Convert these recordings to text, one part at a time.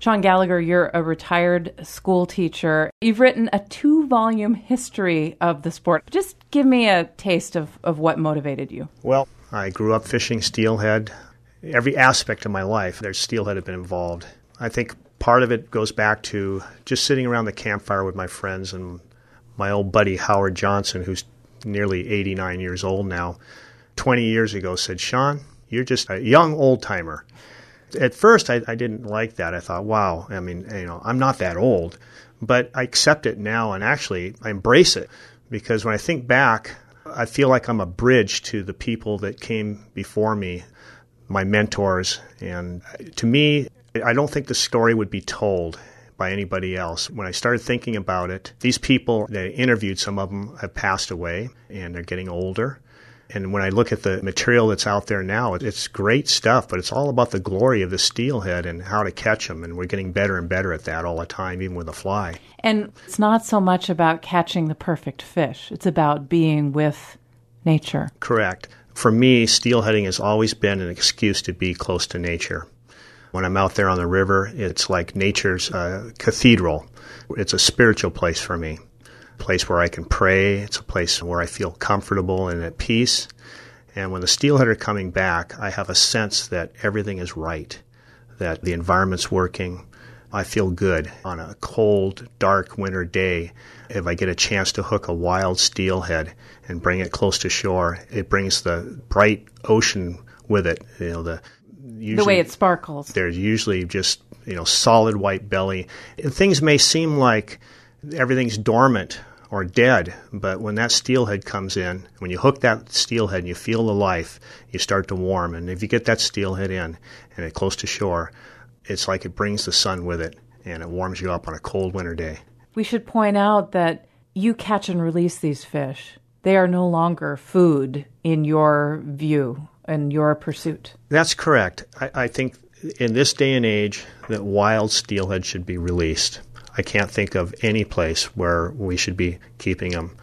Sean Gallagher, you're a retired school teacher. You've written a 2-volume history of the sport. Just give me a taste of what motivated you. Well, I grew up fishing steelhead. Every aspect of my life, there's steelhead have been involved. I think part of it goes back to just sitting around the campfire with my friends and my old buddy Howard Johnson, who's nearly 89 years old now, 20 years ago said, "Sean, you're just a young old-timer." At first, I didn't like that. I thought, wow, I mean, I'm not that old. But I accept it now, and actually I embrace it, because when I think back, I feel like I'm a bridge to the people that came before me, my mentors. And to me, I don't think the story would be told by anybody else. When I started thinking about it, these people that I interviewed, some of them have passed away, and they're getting older. And when I look at the material that's out there now, it's great stuff, but it's all about the glory of the steelhead and how to catch them. And we're getting better and better at that all the time, even with a fly. And it's not so much about catching the perfect fish. It's about being with nature. Correct. For me, steelheading has always been an excuse to be close to nature. When I'm out there on the river, it's like nature's cathedral. It's a spiritual place for me. Place where I can pray. It's a place where I feel comfortable and at peace. And when the steelhead are coming back, I have a sense that everything is right, that the environment's working. I feel good. On a cold, dark winter day, if I get a chance to hook a wild steelhead and bring it close to shore, it brings the bright ocean with it. The way it sparkles. There's usually just, solid white belly. Things may seem like everything's dormant or dead, but when that steelhead comes in, when you hook that steelhead and you feel the life, you start to warm. And if you get that steelhead in and it's close to shore, it's like it brings the sun with it, and it warms you up on a cold winter day. We should point out that you catch and release these fish. They are no longer food in your view, in your pursuit. That's correct. I think in this day and age that wild steelhead should be released. I can't think of any place where we should be keeping them.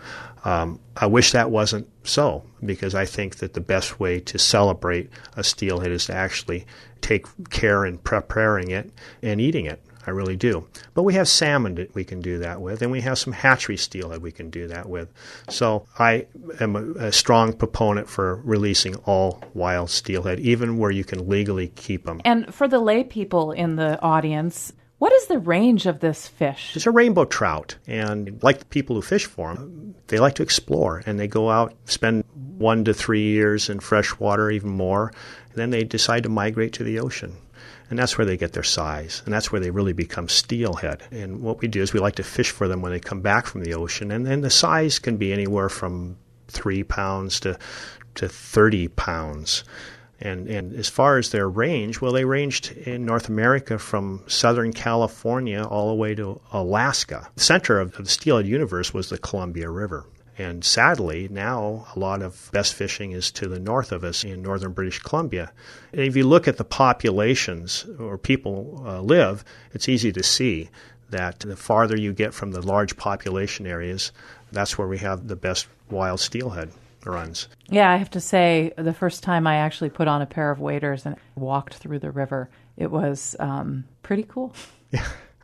I wish that wasn't so, because I think that the best way to celebrate a steelhead is to actually take care in preparing it and eating it. I really do. But we have salmon that we can do that with, and we have some hatchery steelhead we can do that with. So I am a strong proponent for releasing all wild steelhead, even where you can legally keep them. And for the lay people in the audience, what is the range of this fish? It's a rainbow trout, and like the people who fish for them, they like to explore, and they go out, spend 1 to 3 years in fresh water, even more, and then they decide to migrate to the ocean. And that's where they get their size, and that's where they really become steelhead. And what we do is we like to fish for them when they come back from the ocean, and then the size can be anywhere from 3 pounds to 30 pounds. And as far as their range, well, they ranged in North America from Southern California all the way to Alaska. The center of the steelhead universe was the Columbia River. And sadly, now a lot of best fishing is to the north of us in northern British Columbia. And if you look at the populations where people live, it's easy to see that the farther you get from the large population areas, that's where we have the best wild steelhead runs. Yeah, I have to say, the first time I actually put on a pair of waders and walked through the river, it was pretty cool. Yeah.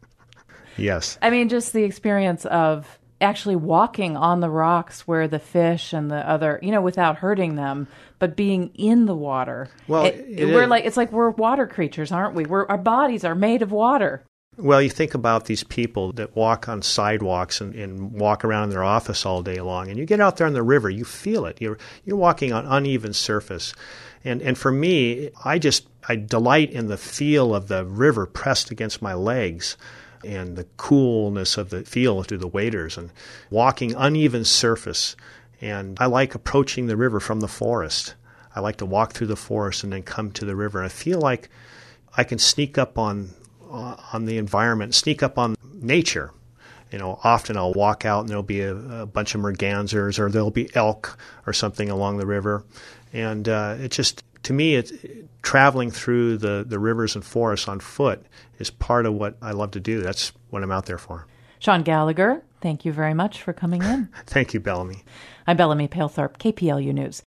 Yes. I mean, just the experience of actually walking on the rocks where the fish and the other, without hurting them, but being in the water. Well, it's like we're water creatures, aren't we? Our bodies are made of water. Well, you think about these people that walk on sidewalks and walk around in their office all day long, and you get out there on the river, you feel it. You're walking on uneven surface. And for me, I delight in the feel of the river pressed against my legs and the coolness of the feel through the waders and walking uneven surface. And I like approaching the river from the forest. I like to walk through the forest and then come to the river. And I feel like I can sneak up on the environment, sneak up on nature. Often I'll walk out and there'll be a bunch of mergansers or there'll be elk or something along the river. And to me, traveling through the rivers and forests on foot is part of what I love to do. That's what I'm out there for. Sean Gallagher, thank you very much for coming in. Thank you, Bellamy. I'm Bellamy Palethorpe, KPLU News.